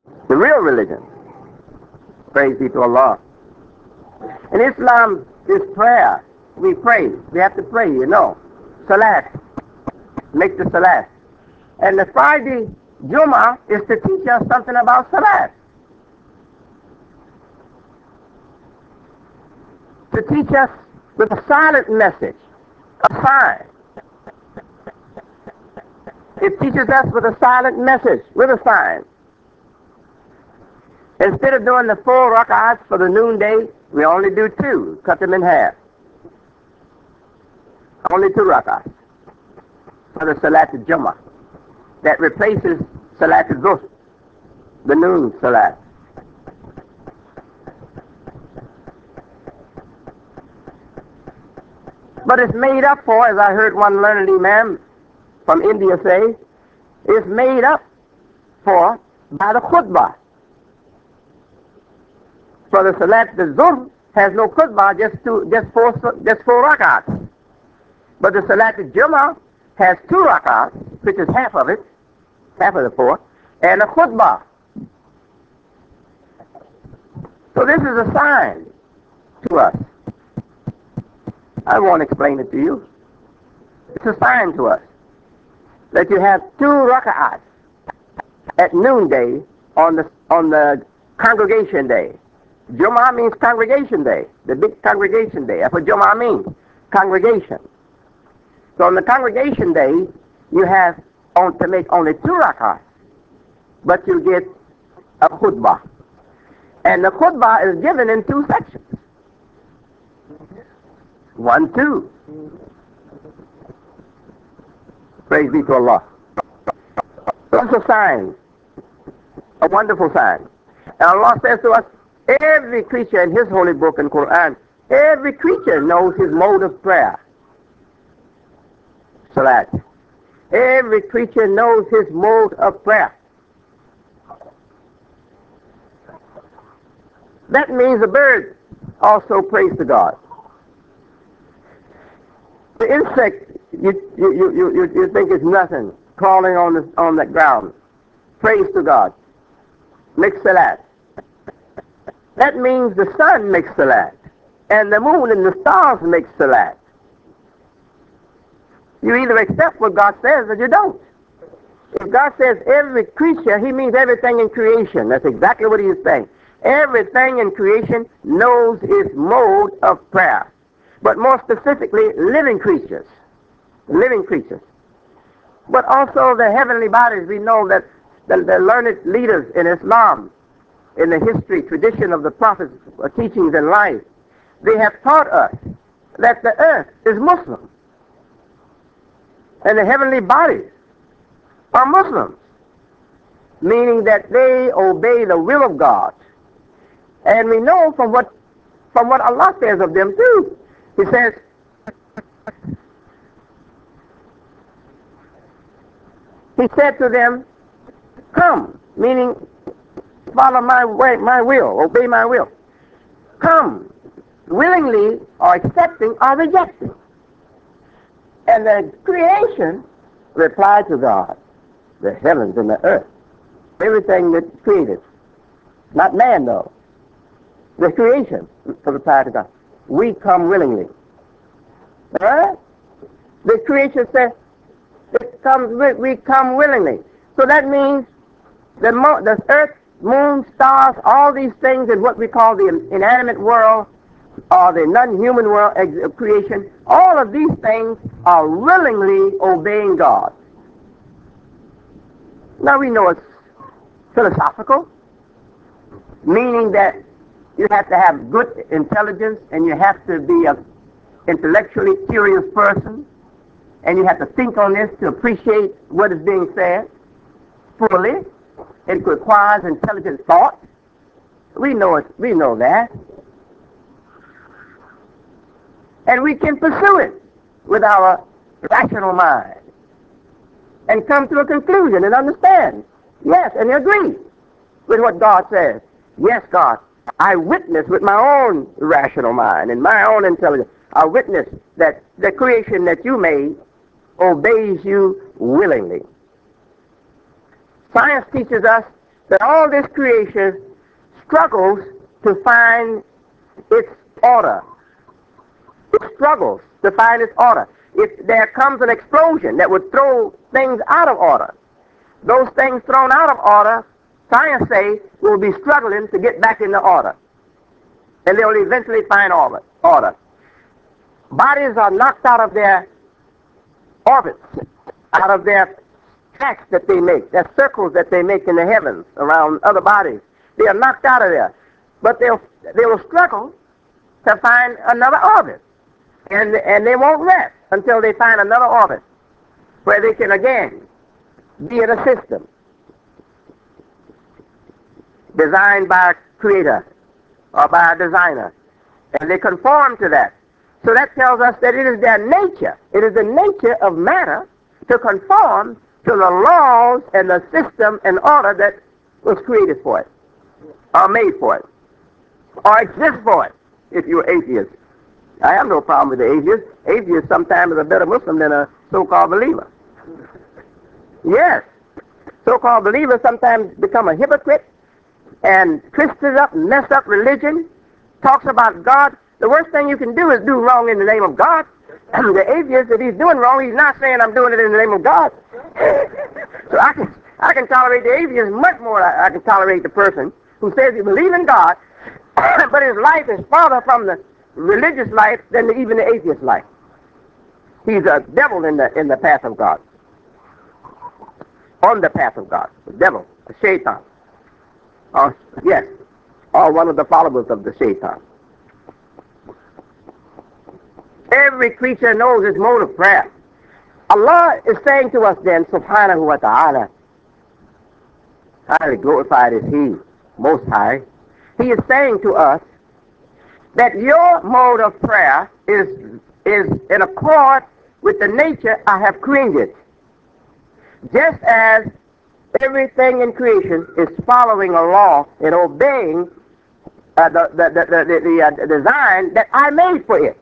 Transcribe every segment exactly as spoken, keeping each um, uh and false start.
the real religion. Praise be to Allah. In Islam is prayer. We pray. We have to pray, you know. Salat. Make the salat. And the Friday Jummah is to teach us something about salat. To teach us with a silent message, a sign. It teaches us with a silent message, with a sign. Instead of doing the four rak'ahs for the noonday, we only do two, cut them in half. Only two rak'ahs for the Salat al-Jummah. That replaces Salat al-Dhuhr, the noon Salat. But it's made up for, as I heard one learned imam from India say, it's made up for by the khutbah. So the Salat al-Dhuhr has no khutbah, just two, just four, just four rak'ahs. But the Salat al-Jummah has two rak'ahs, which is half of it, half of the four, and a khutbah. So this is a sign to us. I won't explain it to you. It's a sign to us that you have two rak'ahs at noonday on the on the congregation day. Jummah means congregation day, the big congregation day. That's what Jummah means, congregation. So on the congregation day, you have on, to make only two rak'ahs, but you get a khutbah. And the khutbah is given in two sections. One, two. Praise be to Allah. That's a sign, a wonderful sign. And Allah says to us, every creature in His holy book and Quran, every creature knows his mode of prayer. Salat. Every creature knows his mode of prayer. That means the bird also prays to God. The insect, you, you, you, you, you think is nothing, crawling on the, on that ground, prays to God, makes salat. That means the sun makes salat, and the moon and the stars make salat. You either accept what God says or you don't. If God says every creature, He means everything in creation. That's exactly what He is saying. Everything in creation knows its mode of prayer. But more specifically, living creatures. Living creatures. But also the heavenly bodies. We know that the, the learned leaders in Islam, in the history, tradition of the prophets' teachings and life, they have taught us that the earth is Muslim. And the heavenly bodies are Muslims. Meaning that they obey the will of God. And we know from what, from what Allah says of them too. He says, He said to them, come, meaning follow my way, my will, obey my will. Come, willingly or accepting or rejecting. And the creation replied to God, the heavens and the earth, everything that's created. Not man though. The creation replied to God. We come willingly. Right? The creation says, it comes, we come willingly. So that means the, mo the earth, moon, stars, all these things in what we call the inanimate world or the non-human world of creation, all of these things are willingly obeying God. Now we know it's philosophical, meaning that you have to have good intelligence and you have to be an intellectually curious person and you have to think on this to appreciate what is being said fully. It requires intelligent thought. We know it. We know that. And we can pursue it with our rational mind and come to a conclusion and understand. Yes, and agree with what God says. Yes, God, I witness with my own rational mind and my own intelligence. I witness that the creation that you made obeys you willingly. Science teaches us that all this creation struggles to find its order. It struggles to find its order. If there comes an explosion that would throw things out of order, those things thrown out of order, science say, will be struggling to get back into order. And they will eventually find order. order. Bodies are knocked out of their orbits, out of their tracks that they make, their circles that they make in the heavens around other bodies. They are knocked out of there. But they'll, they will struggle to find another orbit. And, and they won't rest until they find another orbit where they can again be in a system designed by a creator or by a designer. And they conform to that. So that tells us that it is their nature. It is the nature of matter to conform to the laws and the system and order that was created for it, or made for it, or exists for it, if you're atheist. I have no problem with the atheist. Atheist sometimes is a better Muslim than a so-called believer. Yes. So-called believers sometimes become a hypocrite and twisted up, messed up religion, talks about God. The worst thing you can do is do wrong in the name of God. The atheist, if he's doing wrong, he's not saying I'm doing it in the name of God. So I can I can tolerate the atheist much more than I can tolerate the person who says he believes in God, but his life is farther from the religious life than the, even the atheist life. He's a devil in the in the path of God. On the path of God. The devil, the shaitan. Or, yes, or one of the followers of the shaitan. Every creature knows its mode of prayer. Allah is saying to us then, subhanahu wa ta'ala, highly glorified is He, most high. He is saying to us that your mode of prayer is, is in accord with the nature I have created. Just as everything in creation is following a law and obeying uh, the, the, the, the, the, the uh, design that I made for it.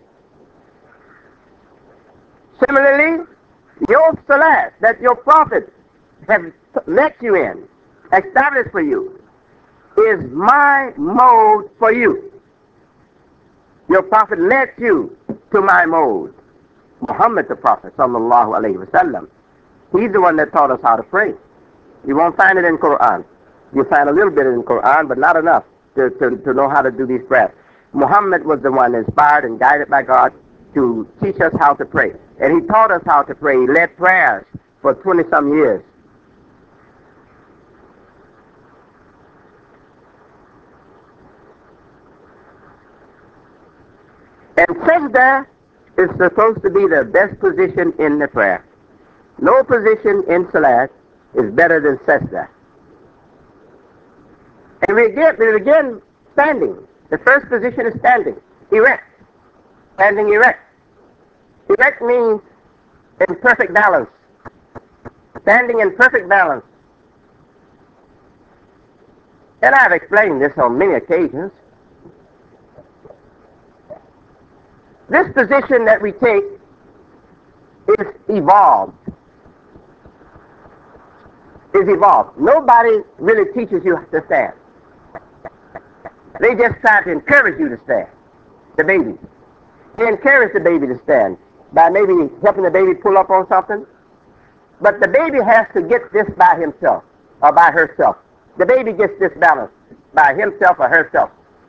Similarly, your salat that your prophet has met you in, established for you, is my mode for you. Your prophet led you to my mode. Muhammad the Prophet, sallallahu alayhi wa sallam, he's the one that taught us how to pray. You won't find it in Quran. You find a little bit in Quran, but not enough to, to, to know how to do these prayers. Muhammad was the one inspired and guided by God to teach us how to pray. And he taught us how to pray. He led prayers for twenty-some years. And sajda is supposed to be the best position in the prayer. No position in salat is better than sajda. And we again, we again standing. The first position is standing, erect. Standing erect. Erect means in perfect balance. Standing in perfect balance. And I've explained this on many occasions. This position that we take is evolved. Is evolved. Nobody really teaches you to stand. They just try to encourage you to stand. The baby. They encourage the baby to stand by maybe helping the baby pull up on something. But the baby has to get this by himself or by herself. The baby gets this balance by himself or herself.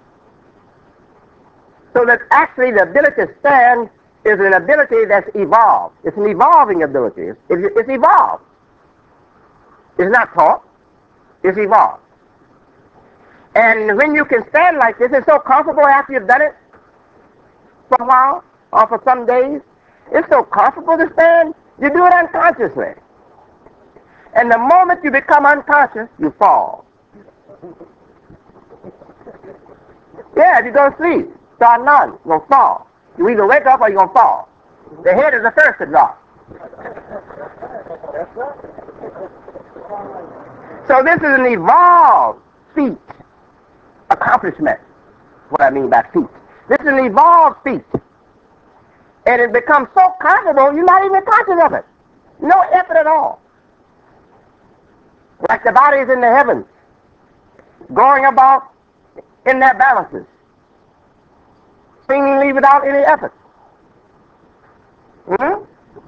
So that actually the ability to stand is an ability that's evolved. It's an evolving ability. It's, it's evolved. It's not taught. It's evolved. And when you can stand like this, it's so comfortable after you've done it for a while or for some days. It's so comfortable to stand, you do it unconsciously. And the moment you become unconscious, you fall. Yeah, if you go to sleep, start nodding, you're going to fall. You either wake up or you're going to fall. The head is the first to drop. So this is an evolved feat, accomplishment, what I mean by feat. This is an evolved feat. And it becomes so comfortable, you're not even conscious of it. No effort at all. Like the bodies in the heavens. going about in their balances, seemingly without any effort. Hmm?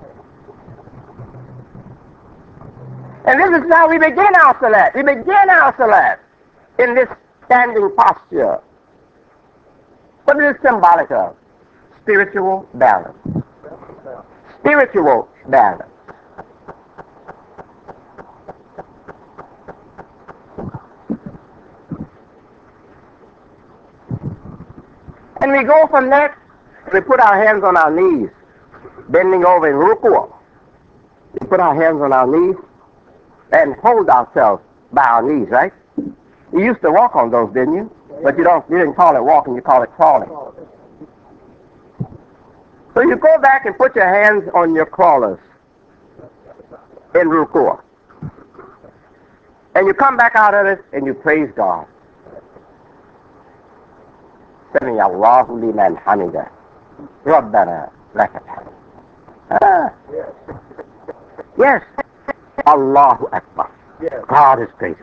And this is how we begin our salat. We begin our salat in this standing posture. What is it symbolic of? Spiritual balance. Spiritual balance. And we go from that, we put our hands on our knees, bending over in ruku'. We put our hands on our knees and hold ourselves by our knees, right? You used to walk on those, didn't you? But you don't. You didn't call it walking. You call it crawling. So you go back and put your hands on your crawlers in ruku', and you come back out of it and you praise God. Sami Allahu liman hamida. Rabbana lakal hamd. Ah. Yes. Allahu Akbar. God is great.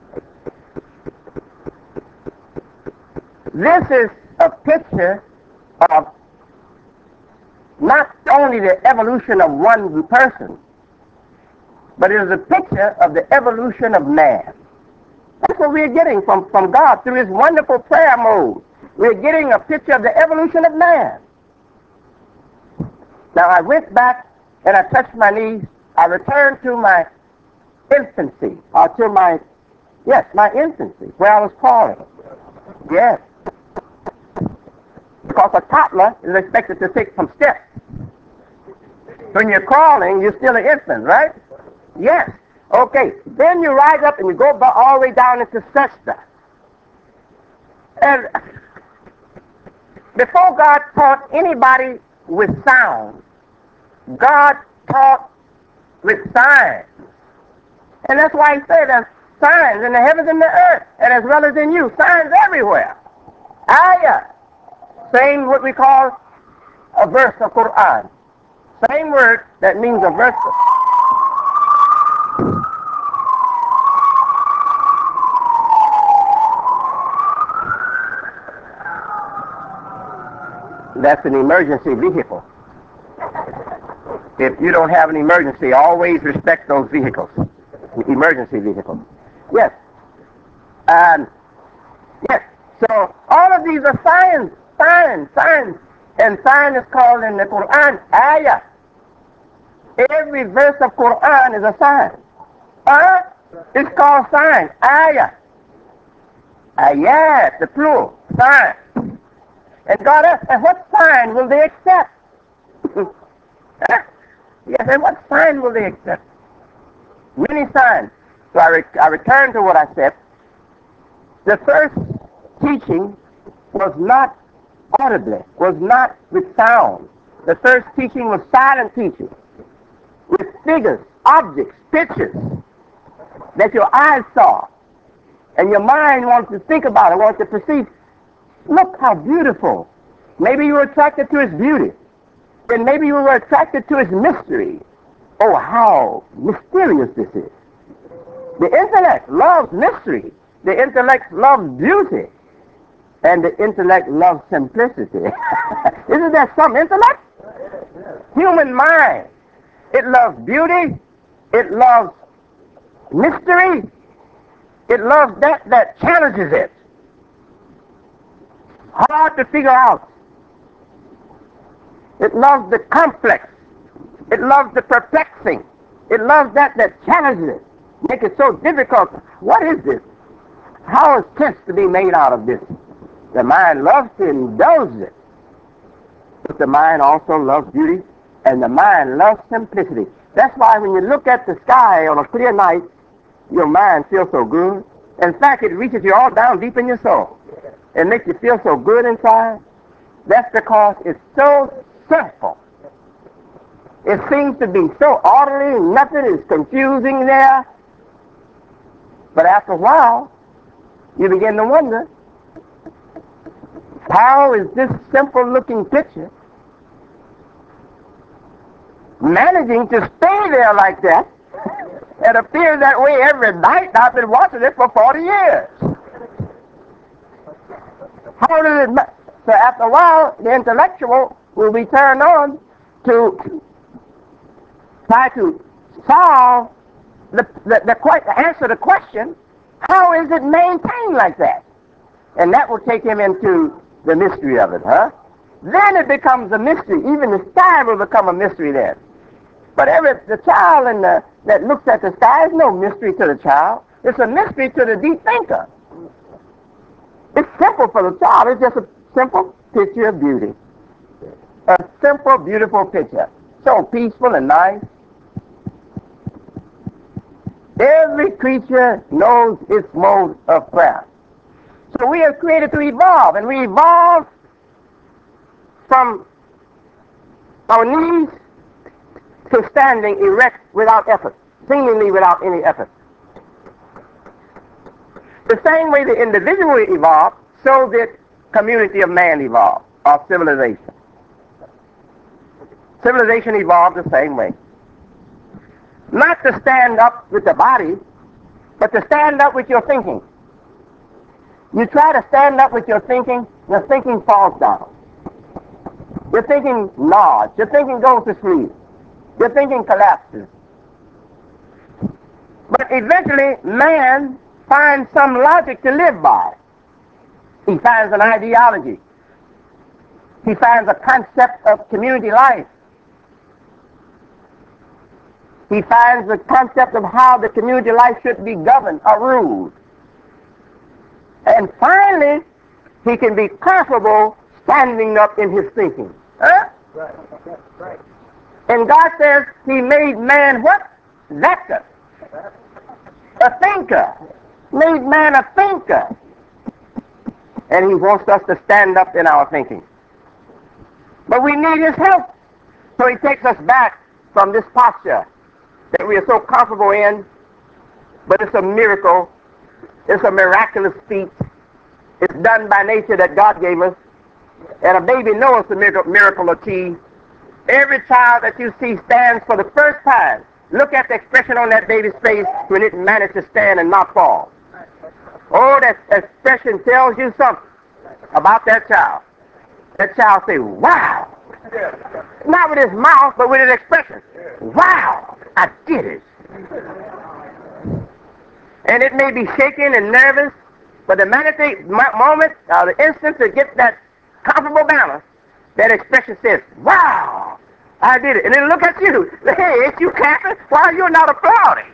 This is a picture of not only the evolution of one person, but it is a picture of the evolution of man. That's what we're getting from, from God through his wonderful prayer mode. We're getting a picture of the evolution of man. Now I went back and I touched my knees. I returned to my infancy, or to my, yes, my infancy, where I was crawling. Yes. Because a toddler is expected to take some steps. When you're crawling, you're still an infant, right? Yes. Okay. Then you rise up and you go all the way down into sajda. And before God taught anybody with sound, God taught with signs. And that's why he said there's signs in the heavens and the earth, and as well as in you, signs everywhere. Ayah. Same what we call a verse of Quran. Same word that means a verse. That's an emergency vehicle. If you don't have an emergency, always respect those vehicles. Emergency vehicles. Yes. Um, yes. So all of these are signs, signs, signs. And sign is called in the Quran ayah. Every verse of Quran is a sign. Uh, it's called sign, ayah. Ayat, the plural, sign. And God asked, and what sign will they accept? Yes, and what sign will they accept? Many signs. So I, re- I return to what I said. The first teaching was not audibly, was not with sound. The first teaching was silent teaching, with figures, objects, pictures that your eyes saw, and your mind wanted to think about it, wanted to perceive. Look how beautiful. Maybe you were attracted to its beauty, and maybe you were attracted to its mystery. Oh, how mysterious this is. The intellect loves mystery. The intellect loves beauty. And the intellect loves simplicity. Isn't there some intellect? Human mind. It loves beauty. It loves mystery. It loves that that challenges it. Hard to figure out. It loves the complex. It loves the perplexing. It loves that that challenges it. Make it so difficult. What is this? How is sense to be made out of this? The mind loves to indulge it. But the mind also loves beauty, and the mind loves simplicity. That's why when you look at the sky on a clear night, your mind feels so good. In fact, it reaches you all down deep in your soul. It makes you feel so good inside. That's because it's so simple. It seems to be so orderly, nothing is confusing there. But after a while, you begin to wonder, how is this simple-looking picture managing to stay there like that? It appears that way every night. I've been watching it for forty years. How does it? Ma- so after a while, the intellectual will be turned on to try to solve the the, the que- answer the question. How is it maintained like that? And that will take him into the mystery of it, huh? Then it becomes a mystery. Even the sky will become a mystery then. But every the child in the, that looks at the sky is no mystery to the child. It's a mystery to the deep thinker. It's simple for the child. It's just a simple picture of beauty. A simple, beautiful picture. So peaceful and nice. Every creature knows its mode of prayer. So we are created to evolve, and we evolve from our knees to standing erect without effort, seemingly without any effort. The same way the individual evolved, so did community of man evolve, or civilization. Civilization evolved the same way. Not to stand up with the body, but to stand up with your thinking. You try to stand up with your thinking, your thinking falls down. Your thinking nods. Your thinking goes to sleep. Your thinking collapses. But eventually, man finds some logic to live by. He finds an ideology. He finds a concept of community life. He finds the concept of how the community life should be governed or ruled. And finally, he can be comfortable standing up in his thinking. Huh? Right. Right. And God says he made man what? Vector. A thinker. Made man a thinker. And he wants us to stand up in our thinking. But we need his help. So he takes us back from this posture that we are so comfortable in, but it's a miracle. It's a miraculous feat. It's done by nature that God gave us. And a baby knows the miracle, miracle achieved. Every child that you see stands for the first time. Look at the expression on that baby's face when it managed to stand and not fall. Oh, that expression tells you something about that child. That child say, wow. Not with his mouth, but with his expression. Wow, I did it. And it may be shaking and nervous, but the magnetic moment, uh, the instant to get that comfortable balance, that expression says, wow, I did it. And then look at you. Hey, ain't you clapping? Why you're not applauding?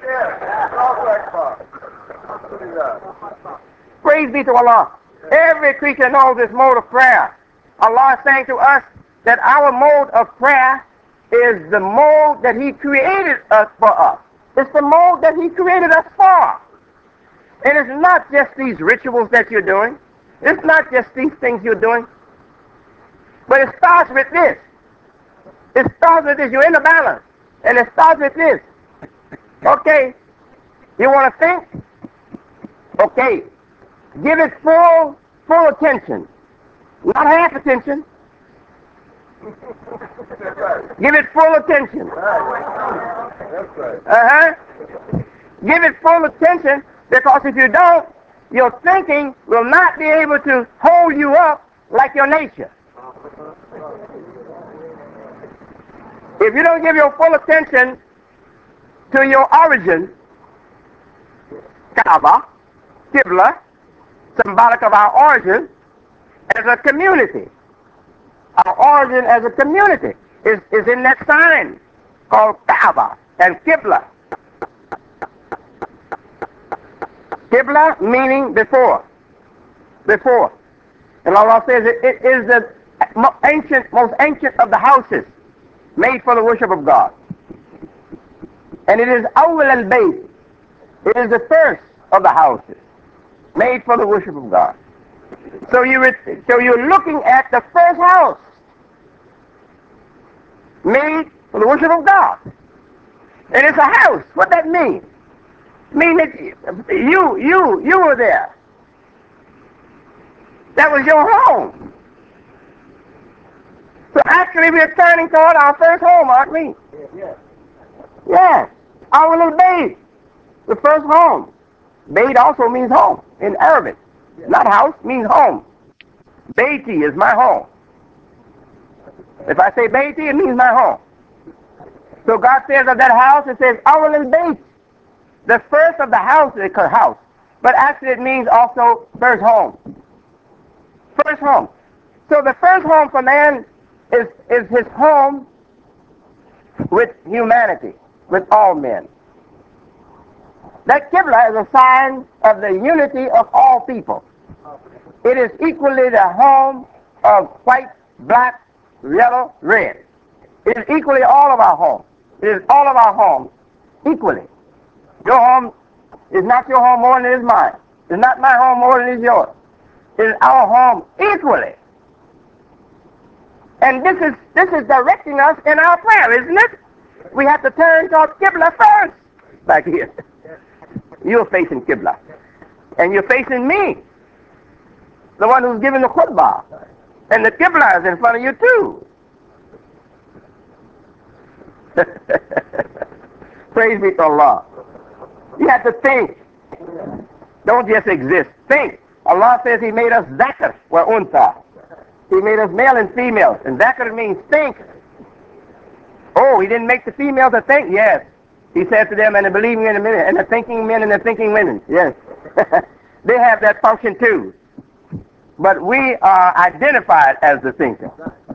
Praise be to Allah. Every creature knows this mode of prayer. Allah is saying to us that our mode of prayer is the mode that he created us for us. It's the mode that he created us for. And it's not just these rituals that you're doing. It's not just these things you're doing. But it starts with this. It starts with this. You're in the balance. And it starts with this. Okay. You want to think? Okay. Give it full, full attention. Not half attention. Give it full attention. Uh-huh. Give it full attention, because if you don't, your thinking will not be able to hold you up like your nature. If you don't give your full attention to your origin, Kaaba, Qibla, symbolic of our origin as a community. Our origin as a community is, is in that sign called Kaaba and Qibla. Qibla meaning before. Before. And Allah says it, it is the ancient, most ancient of the houses made for the worship of God. And it is Awwal al-Bayt. It is the first of the houses made for the worship of God. So, you, so you're looking at the first house made for the worship of God. And it's a house. What that mean? Mean that you, you, you were there. That was your home. So actually we're turning toward our first home, aren't we? Yes. Yes. Our little Bayt, the first home. Bayt also means home in Arabic. Yes. Not house, means home. Beiti is my home. If I say Beiti, it means my home. So God says of that house, it says Awal Beit. The first of the house is called house. But actually it means also first home. First home. So the first home for man is, is his home with humanity, with all men. That Qibla is a sign of the unity of all people. It is equally the home of white, black, yellow, red. It is equally all of our homes. It is all of our homes equally. Your home is not your home more than it is mine. It's not my home more than it is yours. It is our home equally. And this is this is directing us in our prayer, isn't it? We have to turn toward Qibla first. Back here. You're facing Qibla. And you're facing me. The one who's giving the khutbah. And the Qibla is in front of you too. Praise be to Allah. You have to think. Don't just exist. Think. Allah says He made us zakr wa untha. He made us male and female. And zakr means think. Oh, He didn't make the females to think? Yes. He said to them, and the believing in a minute, and the thinking men and the thinking women. Yes. They have that function too. But we are identified as the thinker.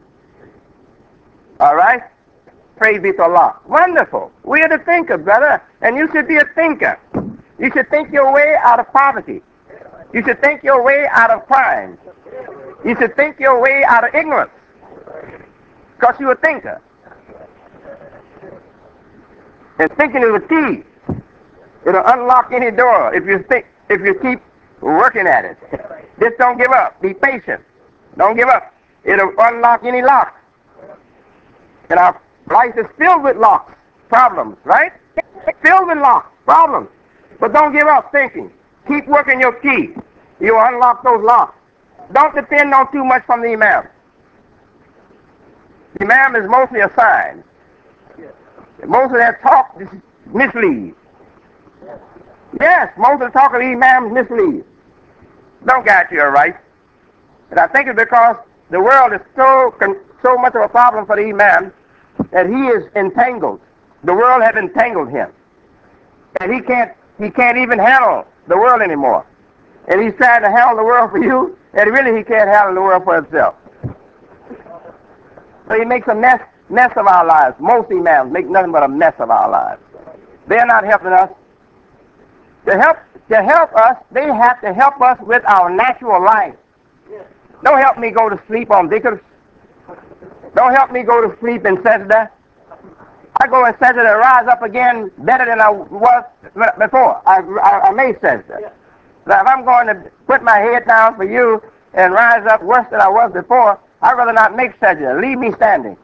All right? Praise be to Allah. Wonderful. We are the thinker, brother. And you should be a thinker. You should think your way out of poverty. You should think your way out of crime. You should think your way out of ignorance. Because you're a thinker. And thinking is a key. It'll unlock any door if you think, if you keep working at it. Just don't give up. Be patient. Don't give up. It'll unlock any lock. And our life is filled with locks, problems, right? Filled with locks, problems. But don't give up thinking. Keep working your key. You'll unlock those locks. Don't depend on too much from the Imam. The Imam is mostly a sign. Most of that talk misleads. Yes, most of the talk of the Imam misleads. Don't guide you right. And I think it's because the world is so so much of a problem for the Imam that he is entangled. The world has entangled him. And he can't he can't even handle the world anymore. And he's trying to handle the world for you, and really he can't handle the world for himself. So he makes a mess mess of our lives. Most Imams make nothing but a mess of our lives. They're not helping us. To help to help us, they have to help us with our natural life. Don't help me go to sleep on dhikr. Don't help me go to sleep in sajda. I go in sajda and rise up again better than I was before. I, I, I made sajda. Now if I'm going to put my head down for you and rise up worse than I was before, I'd rather not make sajda. Leave me standing.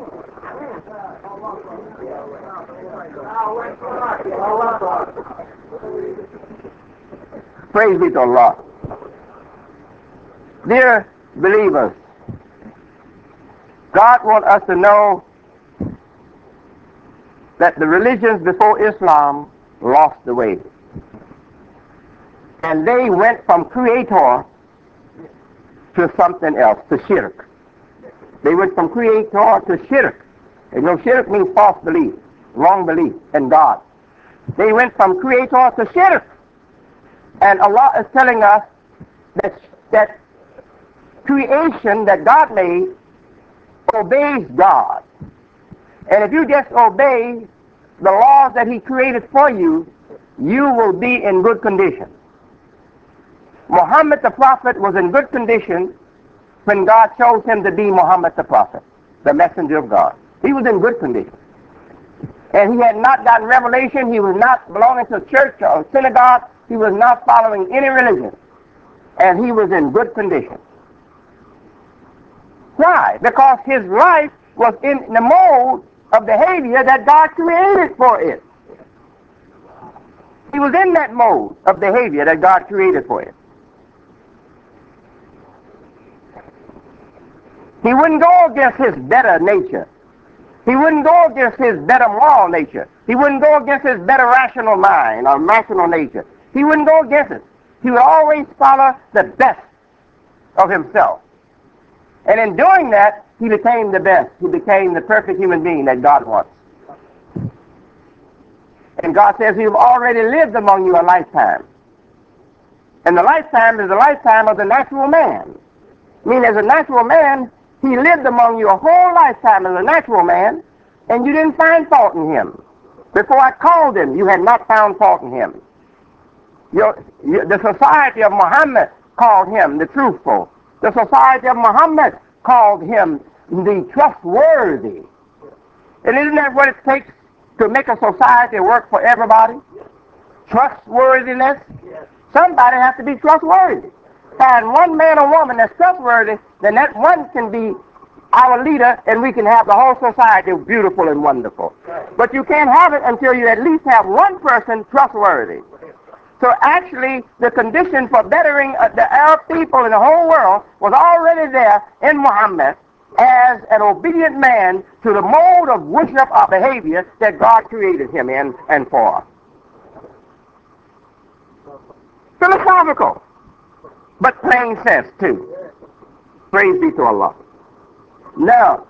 Praise be to Allah. Dear believers, God wants us to know that the religions before Islam lost the way. And they went from creator to something else, to shirk. They went from creator to shirk. And you know, shirk means false belief, wrong belief in God. They went from creator to shirk. And Allah is telling us that, that creation that God made obeys God. And if you just obey the laws that He created for you, you will be in good condition. Muhammad the Prophet was in good condition when God chose him to be Muhammad the Prophet, the messenger of God. He was in good condition. And he had not gotten revelation. He was not belonging to a church or a synagogue. He was not following any religion. And he was in good condition. Why? Because his life was in the mold of behavior that God created for it. He was in that mode of behavior that God created for it. He wouldn't go against his better nature. He wouldn't go against his better moral nature. He wouldn't go against his better rational mind or rational nature. He wouldn't go against it. He would always follow the best of himself. And in doing that, he became the best. He became the perfect human being that God wants. And God says, you've already lived among you a lifetime. And the lifetime is the lifetime of the natural man. I mean, as a natural man, he lived among you a whole lifetime as a natural man, and you didn't find fault in him. Before I called him, you had not found fault in him. Your, your, the society of Muhammad called him the truthful. The society of Muhammad called him the trustworthy. And isn't that what it takes to make a society work for everybody? Trustworthiness. Somebody has to be trustworthy. And one man or woman that's trustworthy, then that one can be our leader, and we can have the whole society beautiful and wonderful. But you can't have it until you at least have one person trustworthy. So actually, the condition for bettering uh, the Arab people in the whole world was already there in Muhammad as an obedient man to the mode of worship or behavior that God created him in and for. Philosophical, but plain sense too. Praise be to Allah. Now,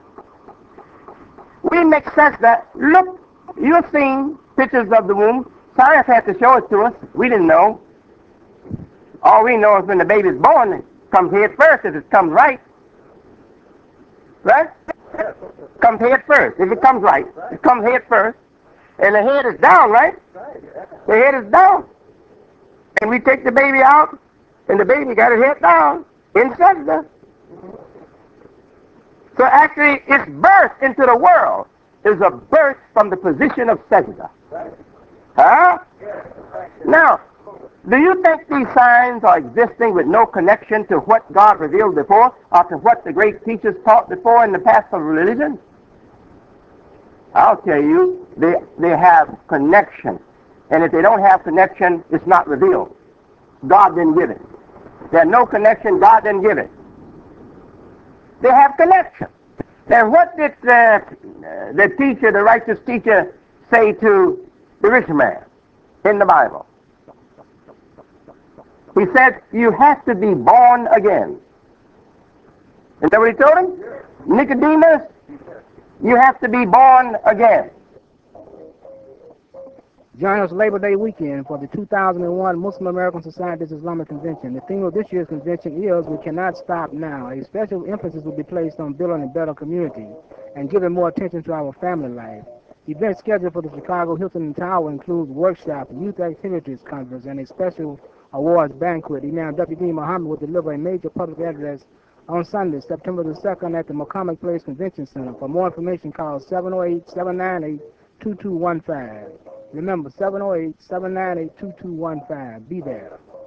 we make sense that, look, you've seen pictures of the womb. Science had to show it to us. We didn't know. All we know is when the baby's born, it comes head first if it comes right. Right? Comes head first. If it comes right, it comes head first. And the head is down, right? The head is down. And we take the baby out, and the baby got his head down in sajda. So actually, its birth into the world is a birth from the position of sajda. Huh? Now, do you think these signs are existing with no connection to what God revealed before, or to what the great teachers taught before in the past of religion? I'll tell you, they, they have connection. And if they don't have connection, it's not revealed. God didn't give it. There's no connection, God didn't give it. They have connection. Then what did the, the teacher, the righteous teacher, say to the rich man in the Bible? He said, you have to be born again. Is that what he told him? Nicodemus, you have to be born again. Join us Labor Day weekend for the two thousand one Muslim American Society's Islamic Convention. The theme of this year's convention is We Cannot Stop Now. A special emphasis will be placed on building a better community and giving more attention to our family life. The event scheduled for the Chicago Hilton Tower includes workshops, youth activities conference, and a special awards banquet. Imam W D Muhammad will deliver a major public address on Sunday, September the second at the McCormick Place Convention Center. For more information, call seven oh eight, seven nine eight, two two one five. Remember, seven oh eight, seven nine eight, two two one five. Be there.